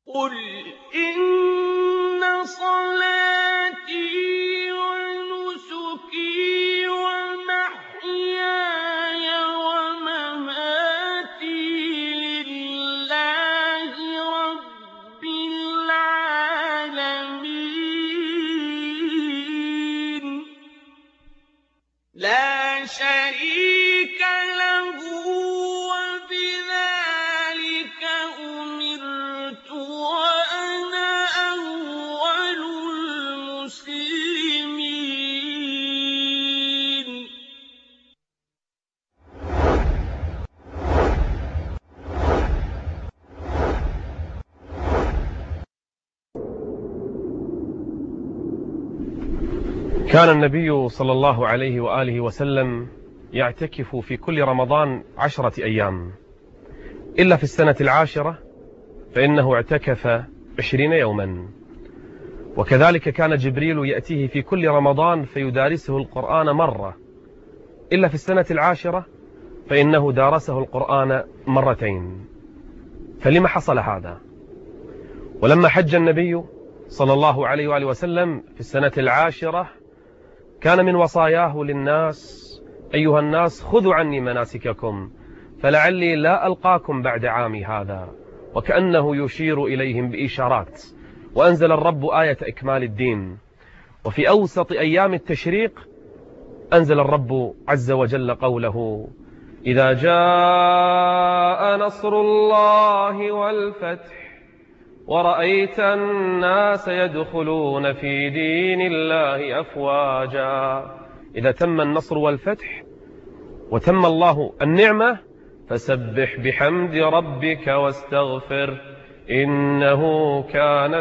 قُلْ إِنَّ صَلَاتِي وَنُسُكِي وَمَحْيَايَ وَمَمَاتِي لِلَّهِ رَبِّ الْعَالَمِينَ لَا شَرِيكَ لَهُ وَبِذَٰلِكَ أُمِرْتُ وَأَنَا أَوَّلُ الْمُسْلِمِينَ كان النبي صلى الله عليه وآله وسلم يعتكف في كل رمضان 10 أيام، إلا في السنة العاشرة فإنه اعتكف 20 يوما. وكذلك كان جبريل يأتيه في كل رمضان فيدارسه القرآن مرة، إلا في السنة العاشرة فإنه دارسه القرآن مرتين. فلما حصل هذا؟ ولما حج النبي صلى الله عليه وآله وسلم في السنة العاشرة كان من وصاياه للناس: أيها الناس خذوا عني مناسككم فلعلي لا ألقاكم بعد عامي هذا، وكأنه يشير إليهم بإشارات. وأنزل الرب آية إكمال الدين. وفي أوسط أيام التشريق أنزل الرب عز وجل قوله: إذا جاء نصر الله والفتح ورأيت الناس يدخلون في دين الله أفواجا. إذا تم النصر والفتح وتم الله النعمة فسبح بحمد ربك واستغفر إنه كان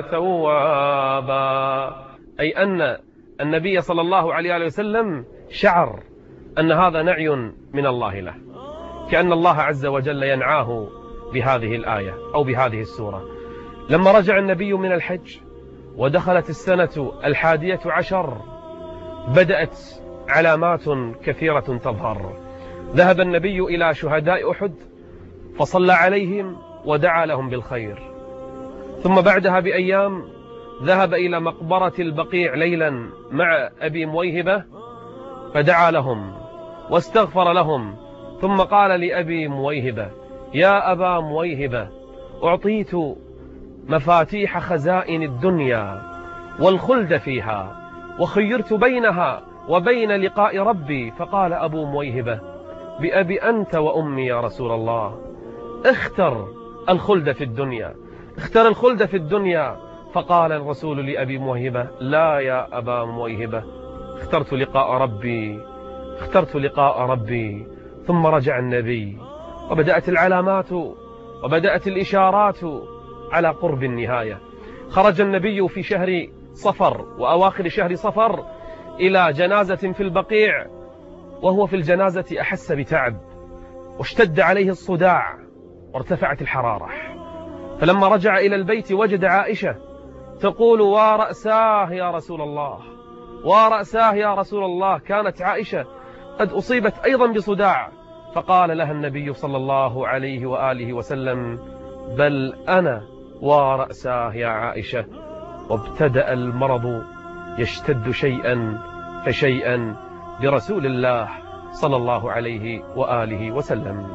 توابا. أي أن النبي صلى الله عليه وسلم شعر أن هذا نعي من الله له، كأن الله عز وجل ينعاه بهذه الآية أو بهذه السورة. لما رجع النبي من الحج ودخلت السنة 11 بدأت علامات كثيرة تظهر. ذهب النبي إلى شهداء أحد فصلى عليهم ودعا لهم بالخير، ثم بعدها بأيام ذهب إلى مقبرة البقيع ليلا مع أبي مويهبة فدعا لهم واستغفر لهم، ثم قال لأبي مويهبة: يا أبا مويهبة، أعطيت مفاتيح خزائن الدنيا والخلد فيها، وخيرت بينها وبين لقاء ربي. فقال أبو مويهبة: بأبي أنت وأمي يا رسول الله، اختر الخلد في الدنيا، اختر الخلد في الدنيا. فقال الرسول لأبي مويهبة: لا يا أبا مويهبة، اخترت لقاء ربي، اخترت لقاء ربي. ثم رجع النبي وبدأت العلامات وبدأت الإشارات على قرب النهاية. خرج النبي في شهر صفر وأواخر شهر صفر إلى جنازة في البقيع، وهو في الجنازة أحس بتعب واشتد عليه الصداع وارتفعت الحرارة. فلما رجع إلى البيت وجد عائشة تقول: ورأساه يا رسول الله، ورأساه يا رسول الله. كانت عائشة قد أصيبت أيضا بصداع، فقال لها النبي صلى الله عليه وآله وسلم: بل أنا ورأساه يا عائشة. وابتدأ المرض يشتد شيئا فشيئا برسول الله صلى الله عليه وآله وسلم.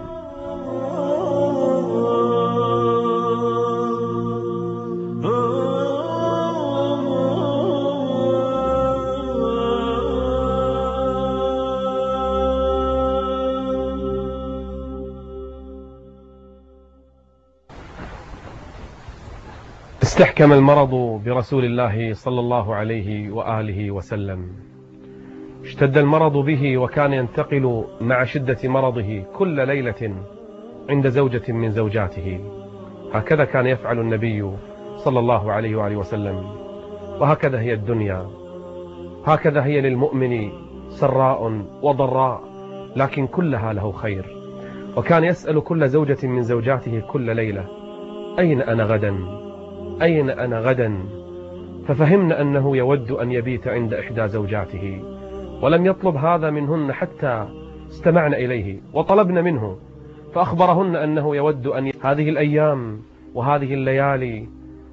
استحكم المرض برسول الله صلى الله عليه وآله وسلم. اشتد المرض به، وكان ينتقل مع شدة مرضه كل ليلة عند زوجة من زوجاته. هكذا كان يفعل النبي صلى الله عليه وآله وسلم. وهكذا هي الدنيا، هكذا هي للمؤمن سراء وضراء، لكن كلها له خير. وكان يسأل كل زوجة من زوجاته كل ليلة: أين أنا غدا؟ أين أنا غدا؟ ففهمنا أنه يود أن يبيت عند إحدى زوجاته، ولم يطلب هذا منهن حتى استمعنا إليه وطلبنا منه، فأخبرهن أنه يود أن هذه الأيام وهذه الليالي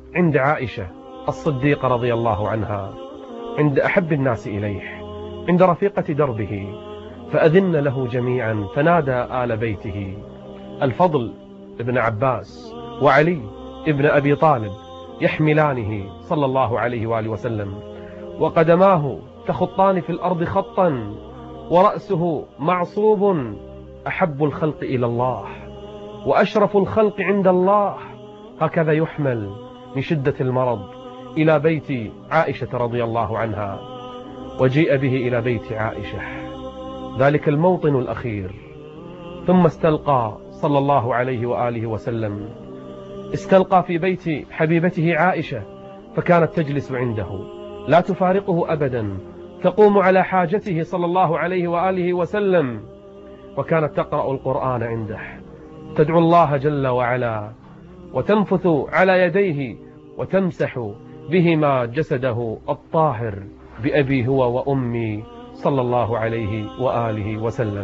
عند عائشة الصديقة رضي الله عنها، عند أحب الناس إليه، عند رفيقة دربه، فأذن له جميعا، فنادى آل بيته الفضل ابن عباس وعلي ابن أبي طالب يحملانه صلى الله عليه وآله وسلم، وقدماه تخطان في الأرض خطا، ورأسه معصوب، أحب الخلق إلى الله وأشرف الخلق عند الله، هكذا يحمل من شدة المرض إلى بيت عائشة رضي الله عنها. وجيء به إلى بيت عائشة، ذلك الموطن الأخير، ثم استلقى صلى الله عليه وآله وسلم، استلقى في بيت حبيبته عائشة، فكانت تجلس عنده لا تفارقه أبدا، تقوم على حاجته صلى الله عليه وآله وسلم، وكانت تقرأ القرآن عنده، تدعو الله جل وعلا، وتنفث على يديه وتمسح بهما جسده الطاهر بأبي هو وأمي صلى الله عليه وآله وسلم.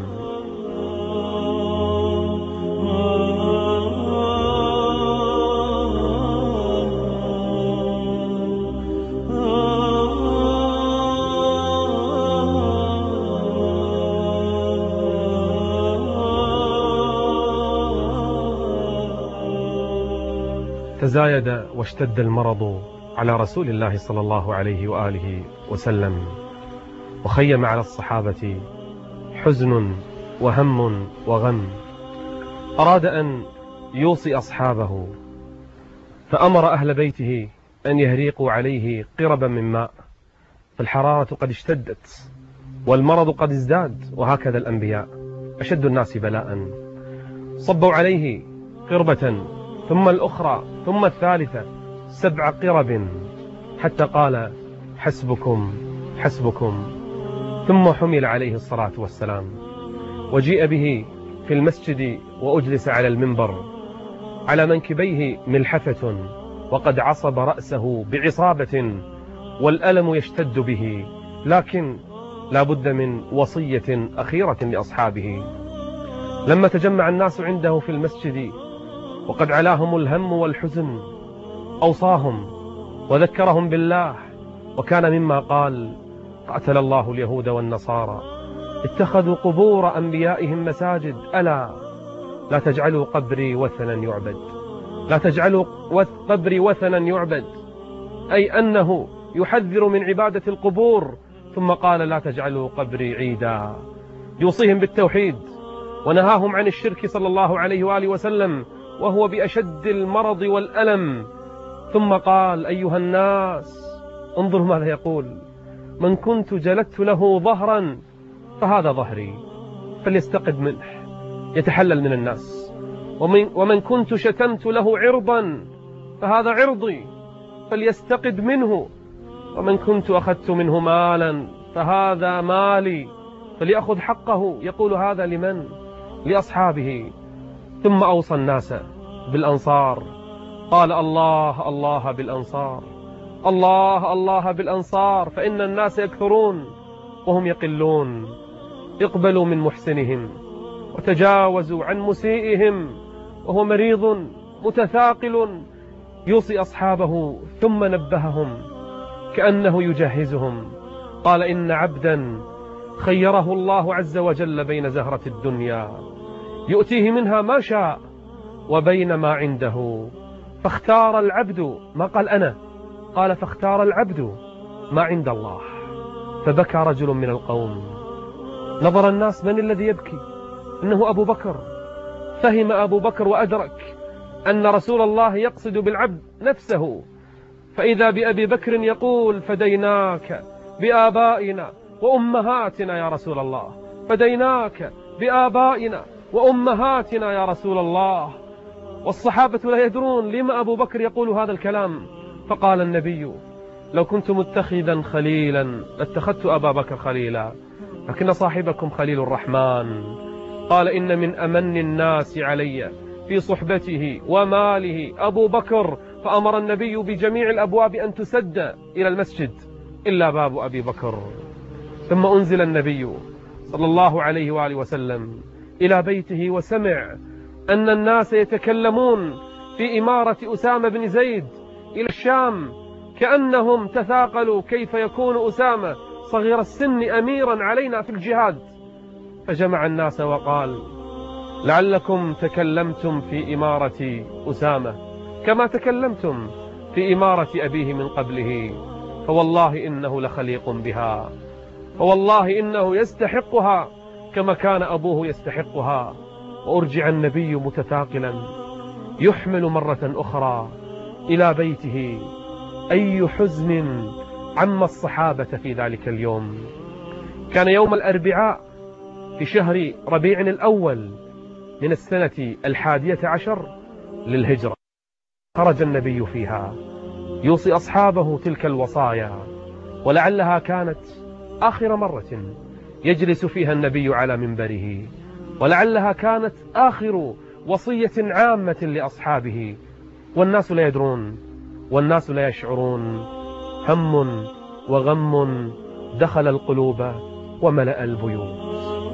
تزايد واشتد المرض على رسول الله صلى الله عليه وآله وسلم، وخيم على الصحابة حزن وهم وغم. أراد أن يوصي أصحابه، فأمر أهل بيته أن يهريقوا عليه قربا من ماء، فالحرارة قد اشتدت والمرض قد ازداد، وهكذا الأنبياء أشد الناس بلاء. صبوا عليه قربة ثم الأخرى ثم الثالثة، 7 قرب، حتى قال حسبكم حسبكم، ثم حمل عليه الصلاة والسلام، وجيء به في المسجد وأجلس على المنبر، على منكبيه ملحفة، وقد عصب رأسه بعصابة، والألم يشتد به، لكن لا بد من وصية أخيرة لأصحابه. لما تجمع الناس عنده في المسجد وقد علاهم الهم والحزن، أوصاهم وذكرهم بالله، وكان مما قال: قاتل الله اليهود والنصارى اتخذوا قبور أنبيائهم مساجد، ألا لا تجعلوا قبري وثنا يعبد، لا تجعلوا قبري وثنا يعبد، أي أنه يحذر من عبادة القبور، ثم قال: لا تجعلوا قبري عيدا، يوصيهم بالتوحيد، ونهاهم عن الشرك صلى الله عليه وآله وسلم وهو بأشد المرض والألم. ثم قال: أيها الناس، انظروا ماذا يقول: من كنت جلدت له ظهرا فهذا ظهري، فليستقد منه يتحلل من الناس، ومن كنت شتمت له عرضا فهذا عرضي، فليستقد منه، ومن كنت أخذت منه مالا فهذا مالي، فليأخذ حقه. يقول هذا لمن؟ لأصحابه. ثم أوصى الناس بالأنصار، قال: الله الله بالأنصار، الله الله بالأنصار، فإن الناس يكثرون وهم يقلون، اقبلوا من محسنهم وتجاوزوا عن مسيئهم، وهو مريض متثاقل. يوصي أصحابه ثم نبههم كأنه يجهزهم، قال: إن عبدا خيره الله عز وجل بين زهرة الدنيا يؤتيه منها ما شاء وبين ما عنده، فاختار العبد، ما قال أنا، قال فاختار العبد ما عند الله. فبكى رجل من القوم، نظر الناس من الذي يبكي، إنه أبو بكر. فهم أبو بكر وأدرك أن رسول الله يقصد بالعبد نفسه، فإذا بأبي بكر يقول: فديناك بآبائنا وأمهاتنا يا رسول الله، فديناك بآبائنا وأمهاتنا يا رسول الله. والصحابة لا يدرون لما أبو بكر يقول هذا الكلام. فقال النبي: لو كنت متخذا خليلا لاتخذت أبا بكر خليلا، لكن صاحبكم خليل الرحمن. قال: إن من أمن الناس علي في صحبته وماله أبو بكر. فأمر النبي بجميع الأبواب أن تسد إلى المسجد إلا باب أبي بكر. ثم أنزل النبي صلى الله عليه وآله وسلم إلى بيته، وسمع أن الناس يتكلمون في إمارة أسامة بن زيد إلى الشام الشام كأنهم تثاقلوا كيف يكون أسامة صغير السن أميرا علينا في الجهاد، فجمع الناس وقال: لعلكم تكلمتم في إمارة أسامة كما تكلمتم في إمارة أبيه من قبله، فوالله إنه لخليق بها، فوالله إنه يستحقها كما كان أبوه يستحقها. وأرجع النبي متثاقلا يحمل مرة أخرى إلى بيته. أي حزن عم الصحابة في ذلك اليوم. كان يوم الأربعاء في شهر ربيع الأول من السنة 11 للهجرة. خرج النبي فيها يوصي أصحابه تلك الوصايا، ولعلها كانت آخر مرة يجلس فيها النبي على منبره، ولعلها كانت آخر وصية عامة لأصحابه، والناس لا يدرون والناس لا يشعرون. هم وغم دخل القلوب وملأ البيوت.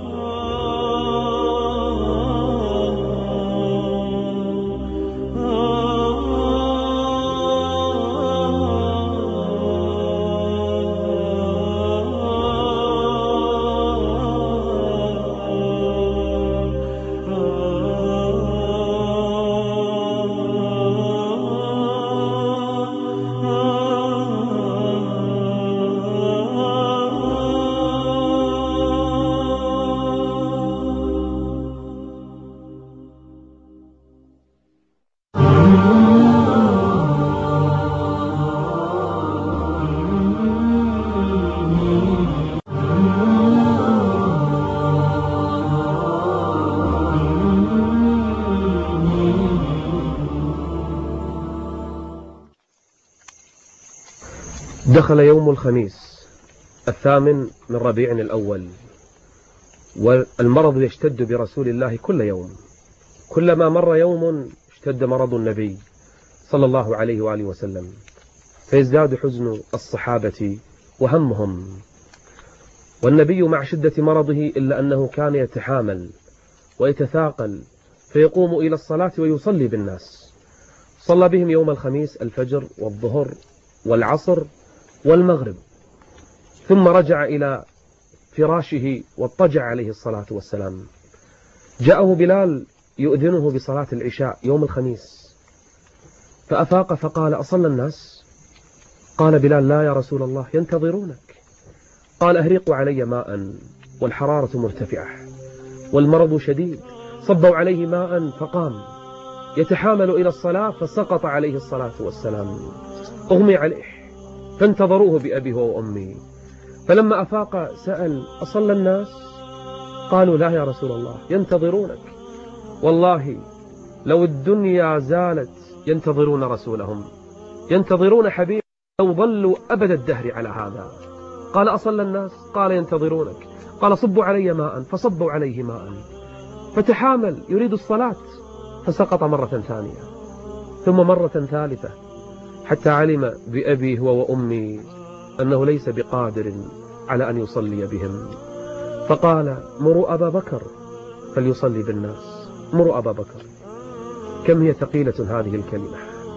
دخل يوم الخميس 8 من ربيع الأول، والمرض يشتد برسول الله كل يوم. كلما مر يوم اشتد مرض النبي صلى الله عليه وآله وسلم، فيزداد حزن الصحابة وهمهم. والنبي مع شدة مرضه إلا أنه كان يتحامل ويتثاقل، فيقوم إلى الصلاة ويصلي بالناس. صلى بهم يوم الخميس الفجر والظهر والعصر والمغرب، ثم رجع إلى فراشه واضطجع عليه الصلاة والسلام. جاءه بلال يؤذنه بصلاة العشاء يوم الخميس، فأفاق فقال: أصلى الناس؟ قال بلال: لا يا رسول الله، ينتظرونك. قال: أهريقوا علي ماء، والحرارة مرتفعة والمرض شديد. صبوا عليه ماء فقام يتحامل إلى الصلاة، فسقط عليه الصلاة والسلام، أغمي عليه، فانتظروه بأبيه وأمي. فلما أفاق سأل: أصلى الناس؟ قالوا: لا يا رسول الله، ينتظرونك. والله لو الدنيا زالت ينتظرون رسولهم، ينتظرون حبيب، لو ظلوا أبد الدهر على هذا. قال: أصلى الناس؟ قال: ينتظرونك. قال: صبوا علي ماء، فصبوا عليه ماء، فتحامل يريد الصلاة، فسقط مرة ثانية ثم مرة ثالثة، حتى علم بأبيه وأمي أنه ليس بقادر على أن يصلي بهم. فقال: مروا أبا بكر فليصلي بالناس، مروا أبا بكر. كم هي ثقيلة هذه الكلمة،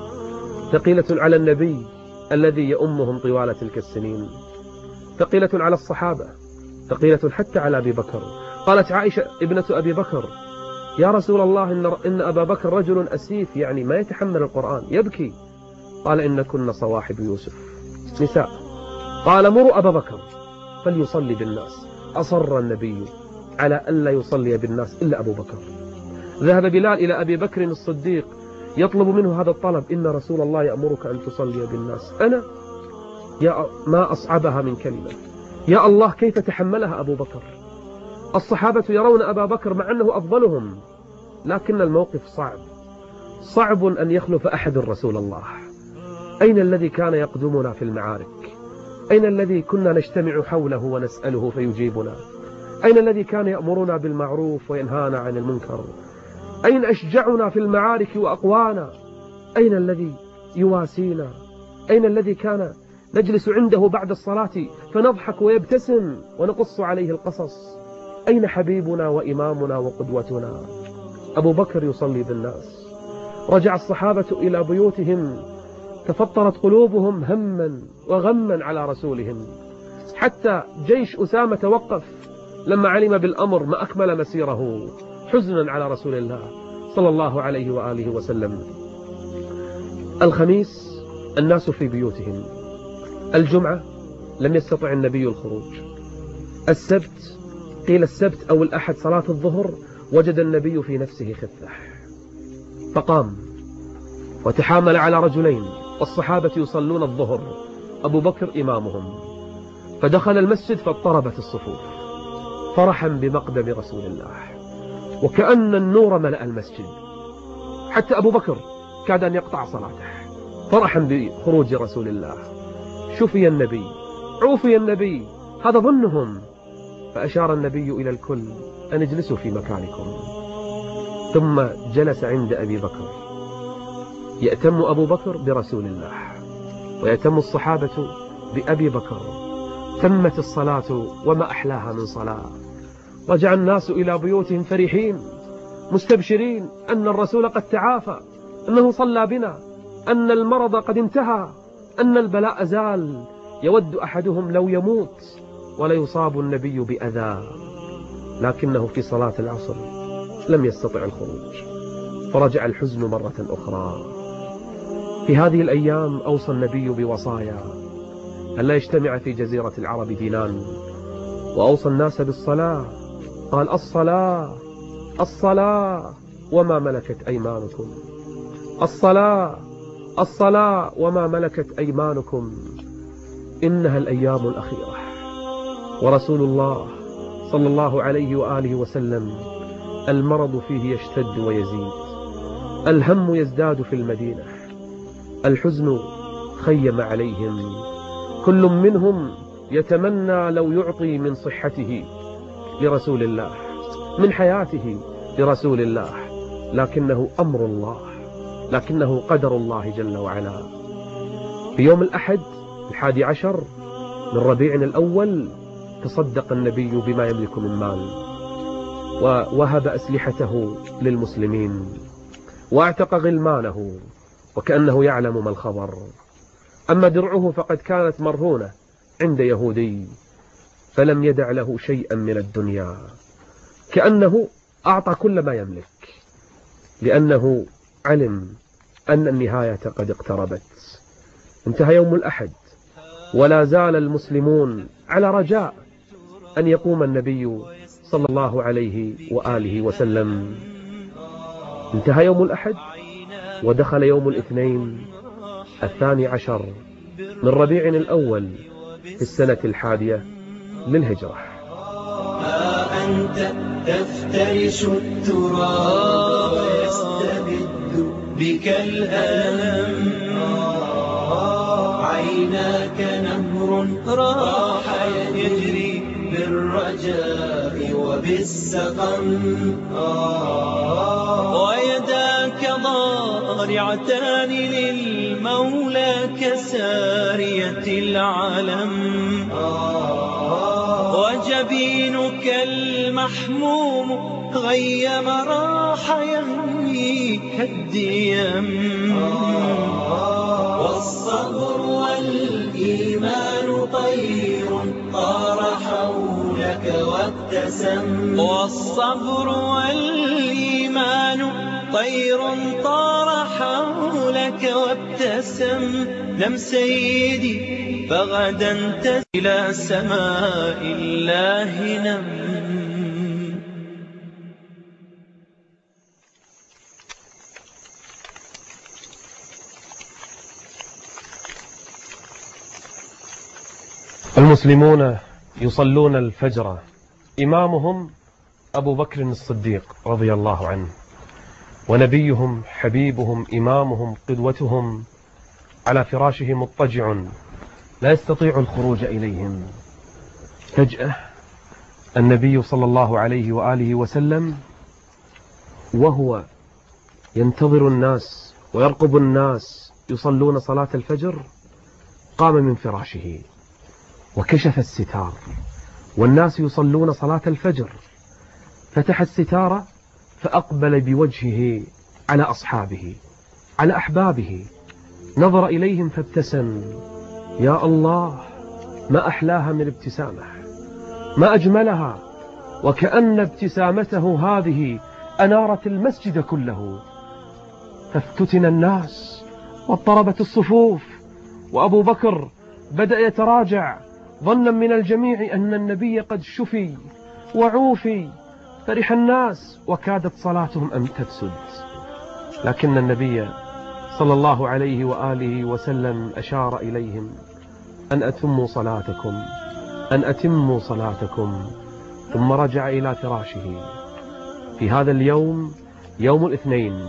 ثقيلة على النبي الذي يؤمهم طوال تلك السنين، ثقيلة على الصحابة، ثقيلة حتى على أبي بكر. قالت عائشة ابنة أبي بكر: يا رسول الله، إن أبا بكر رجل أسيف، يعني ما يتحمل القرآن، يبكي. قال: إن كنا صواحب يوسف، نساء. قال: مروا أبا بكر فليصلي بالناس. أصر النبي على ألا يصلي بالناس إلا أبو بكر. ذهب بلال إلى أبي بكر الصديق يطلب منه هذا الطلب: إن رسول الله يأمرك أن تصلي بالناس. أنا يا ما أصعبها من كلمة، يا الله كيف تحملها أبو بكر. الصحابة يرون أبا بكر مع أنه أفضلهم، لكن الموقف صعب، صعب أن يخلف أحد رسول الله. أين الذي كان يقدمنا في المعارك؟ أين الذي كنا نجتمع حوله ونسأله فيجيبنا؟ أين الذي كان يأمرنا بالمعروف وينهانا عن المنكر؟ أين أشجعنا في المعارك وأقوانا؟ أين الذي يواسينا؟ أين الذي كان نجلس عنده بعد الصلاة فنضحك ويبتسم ونقص عليه القصص؟ أين حبيبنا وإمامنا وقدوتنا؟ أبو بكر يصلي بالناس. رجع الصحابة إلى بيوتهم تفطرت قلوبهم هما وغما على رسولهم، حتى جيش أسامة توقف لما علم بالأمر ما أكمل مسيره حزنا على رسول الله صلى الله عليه وآله وسلم. الخميس الناس في بيوتهم، الجمعة لم يستطع النبي الخروج، السبت قيل السبت أو الأحد صلاة الظهر وجد النبي في نفسه خفة، فقام وتحامل على رجلين والصحابة يصلون الظهر، أبو بكر إمامهم، فدخل المسجد فاضطربت الصفوف فرحا بمقدم رسول الله، وكأن النور ملأ المسجد، حتى أبو بكر كاد أن يقطع صلاته فرحا بخروج رسول الله. شفي النبي، عوفي النبي، هذا ظنهم، فأشار النبي إلى الكل أن اجلسوا في مكانكم، ثم جلس عند أبي بكر. يأتم أبو بكر برسول الله ويأتم الصحابة بأبي بكر. تمت الصلاة وما أحلاها من صلاة. رجع الناس إلى بيوتهم فرحين مستبشرين أن الرسول قد تعافى، أنه صلى بنا، أن المرض قد انتهى، أن البلاء زال. يود أحدهم لو يموت ولا يصاب النبي بأذى، لكنه في صلاة العصر لم يستطع الخروج، فرجع الحزن مرة أخرى. في هذه الأيام أوصى النبي بوصايا أن لا يجتمع في جزيرة العرب دينان، وأوصى الناس بالصلاة، قال الصلاة الصلاة وما ملكت أيمانكم، الصلاة الصلاة وما ملكت أيمانكم، إنها الأيام الأخيرة. ورسول الله صلى الله عليه وآله وسلم المرض فيه يشتد ويزيد، الهم يزداد في المدينة، الحزن خيم عليهم، كل منهم يتمنى لو يعطي من صحته لرسول الله، من حياته لرسول الله، لكنه أمر الله، لكنه قدر الله جل وعلا. في يوم الأحد 11 من ربيع الأول تصدق النبي بما يملك من مال، ووهب أسلحته للمسلمين، واعتق غلمانه وكأنه يعلم ما الخبر. أما درعه فقد كانت مرهونة عند يهودي، فلم يدع له شيئا من الدنيا، كأنه أعطى كل ما يملك، لأنه علم أن النهاية قد اقتربت. انتهى يوم الأحد ولا زال المسلمون على رجاء أن يقوم النبي صلى الله عليه وآله وسلم. انتهى يوم الأحد ودخل يوم الاثنين 12 من ربيع الأول في السنة 11 للهجرة. ها أنت تفترش التراب ويستبد بك الألم، عيناك نهر راح يجري بالرجاء وبالسقم، ويداك ضارعتان للمولى كسارية العلم، وجبينك المحموم غيم راح يهوي كالديم، والصبر والإيمان طير طار حولك وابتسم، والصبر والإيمان طير طار حولك وابتسم. نم سيدي فغدا تزل إلى سماء الله نم. المسلمون يصلون الفجر، إمامهم أبو بكر الصديق رضي الله عنه، ونبيهم حبيبهم إمامهم قدوتهم على فراشه مضطجع لا يستطيع الخروج إليهم. فجأة النبي صلى الله عليه وآله وسلم وهو ينتظر الناس ويرقب الناس يصلون صلاة الفجر قام من فراشه وكشف الستار، والناس يصلون صلاة الفجر، فتح الستار فأقبل بوجهه على أصحابه على أحبابه، نظر إليهم فابتسم. يا الله، ما أحلاها من ابتسامة، ما أجملها، وكأن ابتسامته هذه أنارت المسجد كله. فافتتن الناس واضطربت الصفوف، وأبو بكر بدأ يتراجع ظنا من الجميع أن النبي قد شفي وعوفي. فرح الناس وكادت صلاتهم أن تفسد، لكن النبي صلى الله عليه وآله وسلم أشار إليهم أن أتموا صلاتكم، أن أتموا صلاتكم، ثم رجع إلى فراشه. في هذا اليوم، يوم الاثنين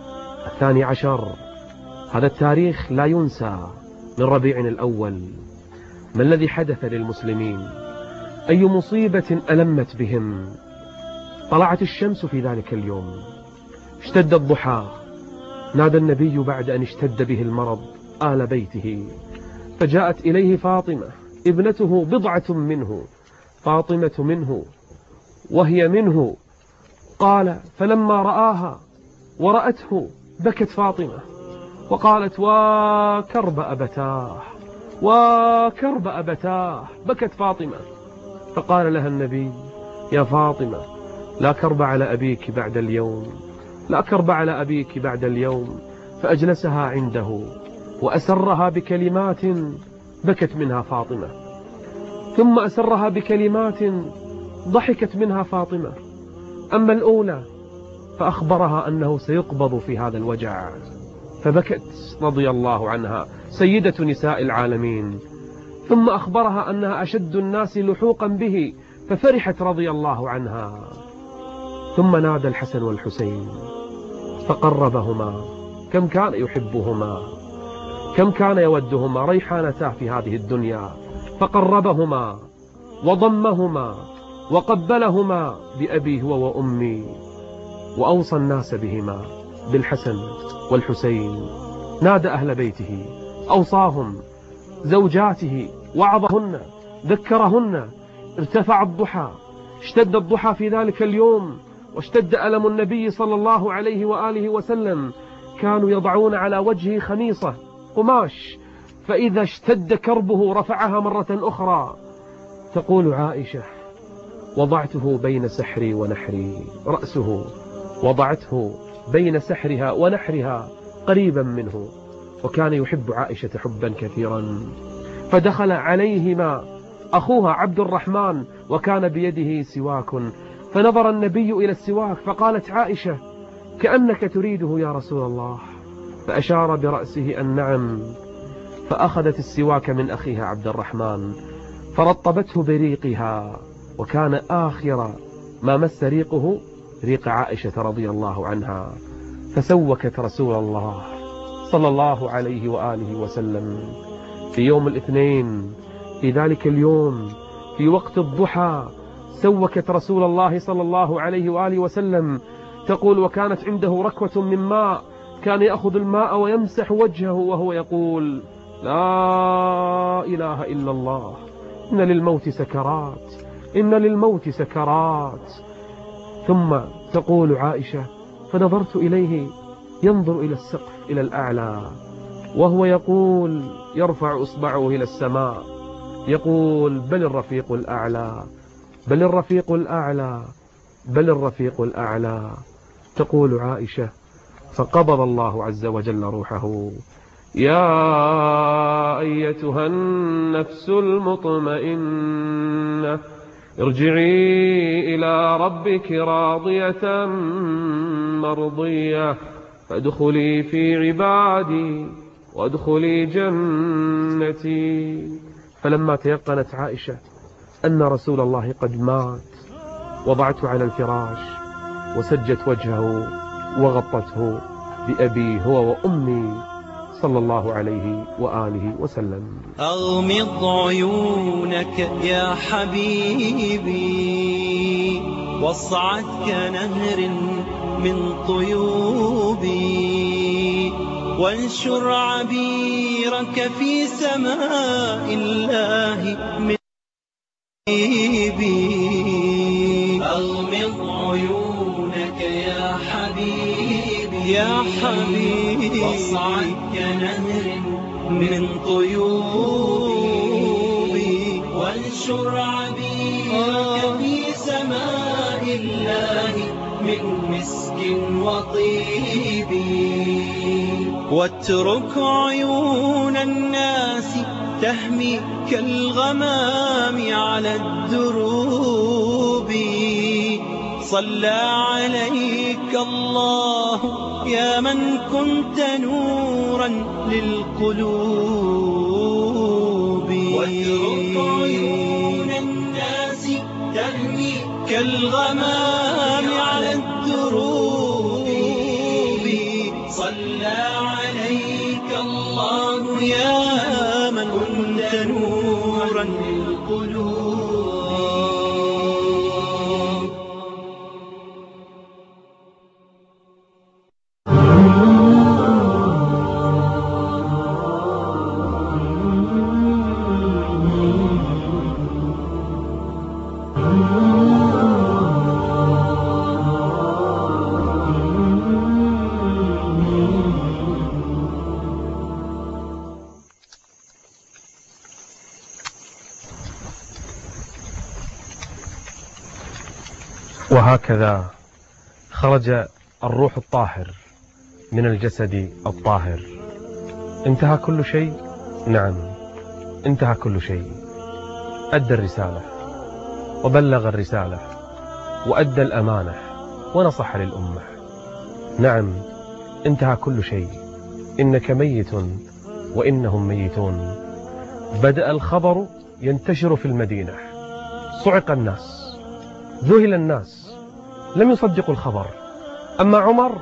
12، هذا التاريخ لا ينسى من ربيع الأول. ما الذي حدث للمسلمين؟ أي مصيبة ألمت بهم؟ طلعت الشمس في ذلك اليوم، اشتد الضحى، نادى النبي بعد أن اشتد به المرض آل بيته، فجاءت إليه فاطمة ابنته بضعة منه، فاطمة منه وهي منه. قال: فلما رآها ورأته بكت فاطمة وقالت: وكرب أبتاه، وكرب أبتاه. بكت فاطمة، فقال لها النبي: يا فاطمة، لا كرب على أبيك بعد اليوم، لا كرب على أبيك بعد اليوم. فأجلسها عنده وأسرها بكلمات بكت منها فاطمة، ثم أسرها بكلمات ضحكت منها فاطمة. أما الأولى فأخبرها أنه سيقبض في هذا الوجع، فبكت رضي الله عنها سيدة نساء العالمين. ثم أخبرها أنها أشد الناس لحوقا به، ففرحت رضي الله عنها. ثم نادى الحسن والحسين فقربهما. كم كان يحبهما، كم كان يودهما، ريحانتاه في هذه الدنيا. فقربهما وضمهما وقبلهما بأبي هو وأمي، وأوصى الناس بهما، بالحسن والحسين. نادى أهل بيته، أوصاهم، زوجاته، وعظهن، ذكرهن. ارتفع الضحى، اشتد الضحى في ذلك اليوم، واشتد ألم النبي صلى الله عليه وآله وسلم. كانوا يضعون على وجهه خميصة قماش، فإذا اشتد كربه رفعها مرة أخرى. تقول عائشة: وضعته بين سحري ونحري، رأسه وضعته بين سحرها ونحرها قريبا منه. وكان يحب عائشة حبا كثيرا. فدخل عليهما أخوها عبد الرحمن، وكان بيده سواك، فنظر النبي إلى السواك، فقالت عائشة: كأنك تريده يا رسول الله. فأشار برأسه أن نعم. فأخذت السواك من أخيها عبد الرحمن فرطبته بريقها، وكان آخر ما مس ريقه ريق عائشة رضي الله عنها. فسوكت رسول الله صلى الله عليه وآله وسلم في يوم الاثنين. في ذلك اليوم في وقت الضحى سوكت رسول الله صلى الله عليه وآله وسلم. تقول: وكانت عنده ركوة من ماء، كان يأخذ الماء ويمسح وجهه وهو يقول: لا إله إلا الله، إن للموت سكرات، إن للموت سكرات. ثم تقول عائشة: فنظرت إليه ينظر إلى السقف، إلى الأعلى، وهو يقول، يرفع إصبعه إلى السماء، يقول: بل الرفيق الأعلى، بل الرفيق الأعلى، بل الرفيق الأعلى. تقول عائشة: فقبض الله عز وجل روحه. يا أيتها النفس المطمئنة، ارجعي إلى ربك راضية مرضية، فادخلي في عبادي وادخلي جنتي. فلما تيقنت عائشة أن رسول الله قد مات، وضعته على الفراش وسجت وجهه وغطته بأبي هو وأمي صلى الله عليه وآله وسلم. أغمض عيونك يا حبيبي، واصعد كنهر من طيوبي، وانشر عبيرك في سماء الله من حبيبي. أغمض عيونك يا حبيبي، يا حبيبي واصعد كنهر من طيوبي وانشر عبيرك في سماء الله من مسك وطيب واترك عيون الناس تهمي كالغمام على الدروب صلى عليك الله يا من كنت نورا للقلوب واترك عيون الناس تهمي كالغمام على الدروب صلى عليك الله يا من كنت نورا للقلوب. وهكذا خرج الروح الطاهر من الجسد الطاهر. انتهى كل شيء؟ نعم، انتهى كل شيء. أدى الرسالة وبلغ الرسالة وأدى الأمانة ونصح للأمة. نعم، انتهى كل شيء. إنك ميت وإنهم ميتون. بدأ الخبر ينتشر في المدينة، صعق الناس، ذهل الناس، لم يصدقوا الخبر. أما عمر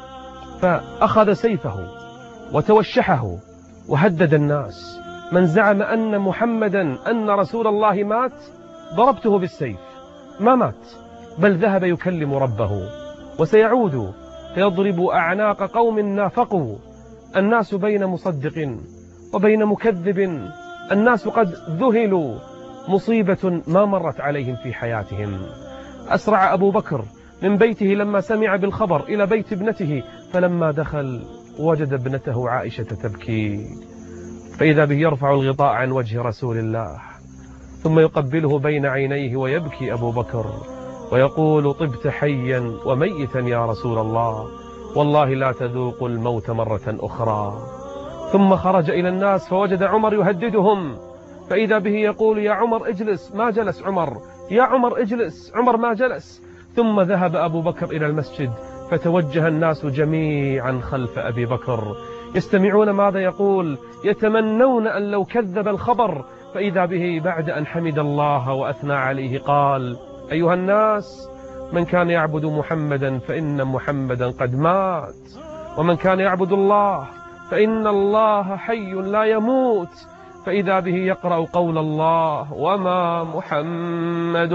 فأخذ سيفه وتوشحه وهدد الناس. من زعم أن محمدا أن رسول الله مات ضربته بالسيف. ما مات، بل ذهب يكلم ربه وسيعود فيضرب أعناق قوم نافقوا. الناس بين مصدق وبين مكذب. الناس قد ذهلوا، مصيبة ما مرت عليهم في حياتهم. أسرع أبو بكر من بيته لما سمع بالخبر إلى بيت ابنته، فلما دخل وجد ابنته عائشة تبكي، فإذا به يرفع الغطاء عن وجه رسول الله ثم يقبله بين عينيه ويبكي أبو بكر ويقول: طبت حيا وميتا يا رسول الله، والله لا تذوق الموت مرة أخرى. ثم خرج إلى الناس فوجد عمر يهددهم، فإذا به يقول: يا عمر اجلس. ما جلس عمر. يا عمر اجلس. عمر ما جلس. ثم ذهب أبو بكر إلى المسجد، فتوجه الناس جميعا خلف أبي بكر يستمعون ماذا يقول، يتمنون أن لو كذب الخبر. فإذا به بعد أن حمد الله وأثنى عليه قال: أيها الناس، من كان يعبد محمدا فإن محمدا قد مات، ومن كان يعبد الله فإن الله حي لا يموت. فإذا به يقرأ قول الله: وما محمد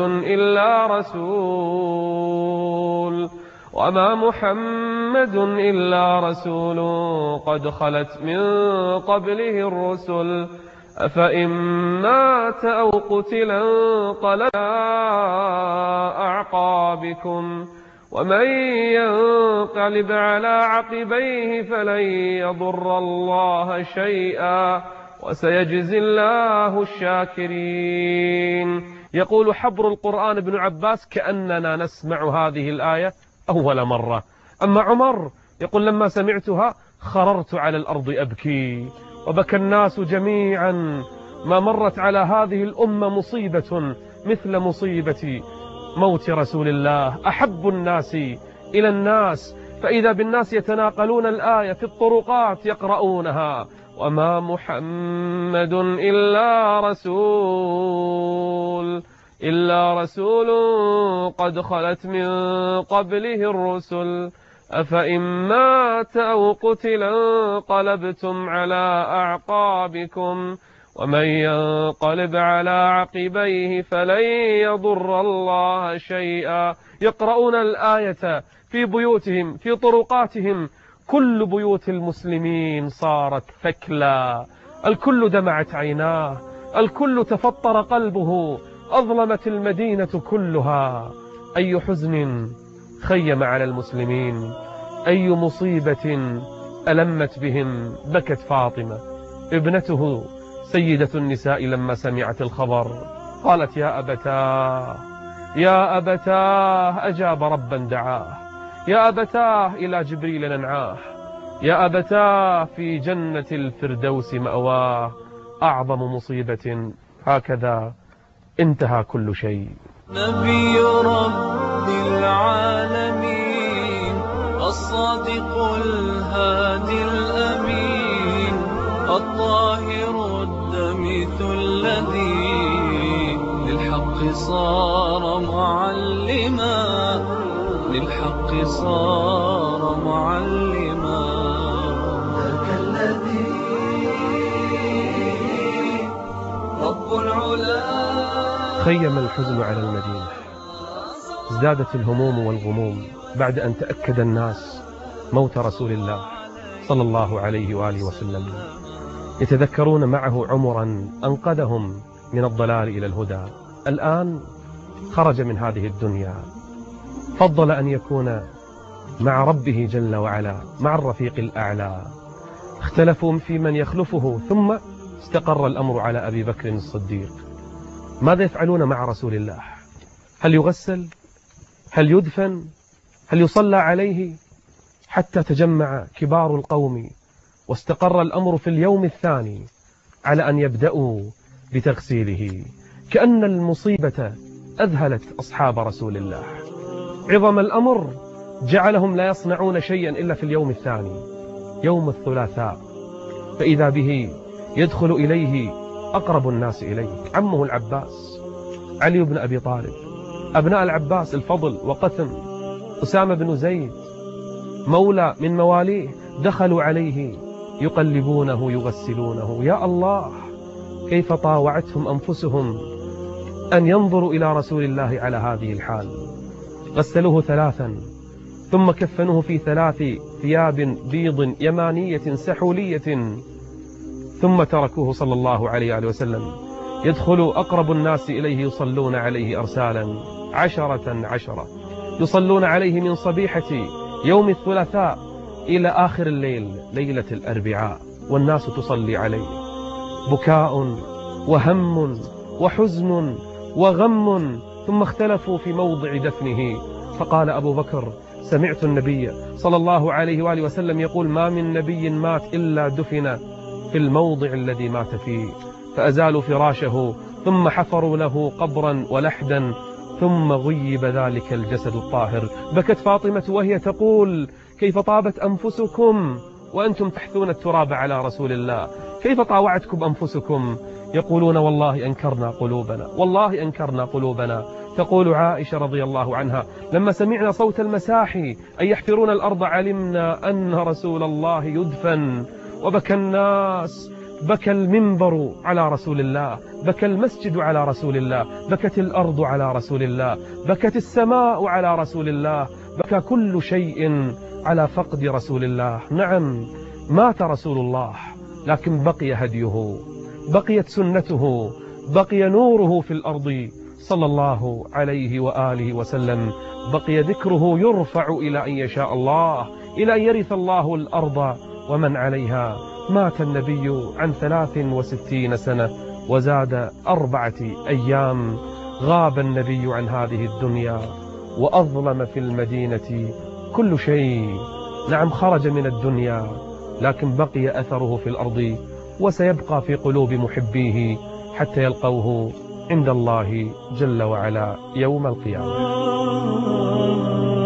إلا رسول قد خلت من قبله الرسل أفإن مات أو قتل انقلب أعقابكم ومن ينقلب على عقبيه فلن يضر الله شيئا وسيجزي الله الشاكرين. يقول حبر القرآن ابن عباس: كأننا نسمع هذه الآية أول مرة. أما عمر يقول: لما سمعتها خررت على الأرض أبكي، وبكى الناس جميعا. ما مرت على هذه الأمة مصيبة مثل مصيبة موت رسول الله، أحب الناس إلى الناس. فإذا بالناس يتناقلون الآية في الطرقات يقرؤونها: وما محمد إلا رسول قد خلت من قبله الرسل أفإن مات أو قتل انقلبتم على أعقابكم ومن ينقلب على عقبيه فلن يضر الله شيئا. يقرؤون الآية في بيوتهم في طرقاتهم. كل بيوت المسلمين صارت ثكلى، الكل دمعت عيناه، الكل تفطر قلبه، أظلمت المدينة كلها. أي حزن خيم على المسلمين أي مصيبة ألمت بهم. بكت فاطمة ابنته سيدة النساء لما سمعت الخبر، قالت يا أبتاه يا أبتاه أجاب ربا دعاه، يا أبتاه إلى جبريل ننعاه، يا أبتاه في جنة الفردوس مأواه. أعظم مصيبة هكذا انتهى كل شيء. نبي رب العالمين الصادق الهادي الأمين الطاهر الدمث الذي للحق صار معلما، للحق صار معلما. ذاك الذي رب العلا. خيم الحزن على المدينة، ازدادت الهموم والغموم بعد أن تأكد الناس موت رسول الله صلى الله عليه وآله وسلم، يتذكرون معه عمرا أنقذهم من الضلال إلى الهدى. الآن خرج من هذه الدنيا، فضل أن يكون مع ربه جل وعلا مع الرفيق الأعلى. اختلفوا في من يخلفه، ثم استقر الأمر على أبي بكر الصديق. ماذا يفعلون مع رسول الله؟ هل يغسل؟ هل يدفن؟ هل يصلى عليه؟ حتى تجمع كبار القوم واستقر الأمر في اليوم الثاني على أن يبدأوا بتغسيله. كأن المصيبة أذهلت أصحاب رسول الله. عظم الأمر جعلهم لا يصنعون شيئا إلا في اليوم الثاني، يوم الثلاثاء، فإذا به يدخل إليه أقرب الناس إليه، عمه العباس، علي بن أبي طالب، أبناء العباس الفضل وقثم، أسامة بن زيد، مولى من مواليه، دخلوا عليه يقلبونه يغسلونه. يا الله، كيف طاوعتهم أنفسهم أن ينظروا إلى رسول الله على هذه الحال. غسلوه ثلاثا، ثم كفنوه في 3 ثياب بيض يمانية سحولية، ثم تركوه صلى الله عليه وسلم. يدخل أقرب الناس إليه يصلون عليه أرسالا 10 يصلون عليه من صبيحة يوم الثلاثاء إلى آخر الليل ليلة الأربعاء، والناس تصلي عليه. بكاء وهم وحزن وغم، ثم اختلفوا في موضع دفنه. فقال أبو بكر: سمعت النبي صلى الله عليه وآله وسلم يقول: ما من نبي مات إلا دفن في الموضع الذي مات فيه. فأزالوا فراشه، ثم حفروا له قبرا ولحدا، ثم غيب ذلك الجسد الطاهر. بكت فاطمة وهي تقول: كيف طابت أنفسكم وأنتم تحثون التراب على رسول الله؟ كيف طاوعتكم أنفسكم؟ يقولون: والله أنكرنا قلوبنا، والله أنكرنا قلوبنا. تقول عائشة رضي الله عنها: لما سمعنا صوت المساحي أي يحفرون الأرض علمنا أن رسول الله يدفن. وبكى الناس، بكى المنبر على رسول الله، بكى المسجد على رسول الله، بكت الأرض على رسول الله، بكت السماء على رسول الله، بكى كل شيء على فقد رسول الله. نعم، مات رسول الله، لكن بقي هديه، بقيت سنته، بقي نوره في الأرض صلى الله عليه وآله وسلم، بقي ذكره يرفع إلى أن يشاء الله، إلى أن يرث الله الأرض ومن عليها. مات النبي عن 63 سنة وزاد 4 أيام. غاب النبي عن هذه الدنيا، وأظلم في المدينة كل شيء. نعم، خرج من الدنيا، لكن بقي أثره في الأرض، وسيبقى في قلوب محبيه حتى يلقوه عند الله جل وعلا يوم القيامة.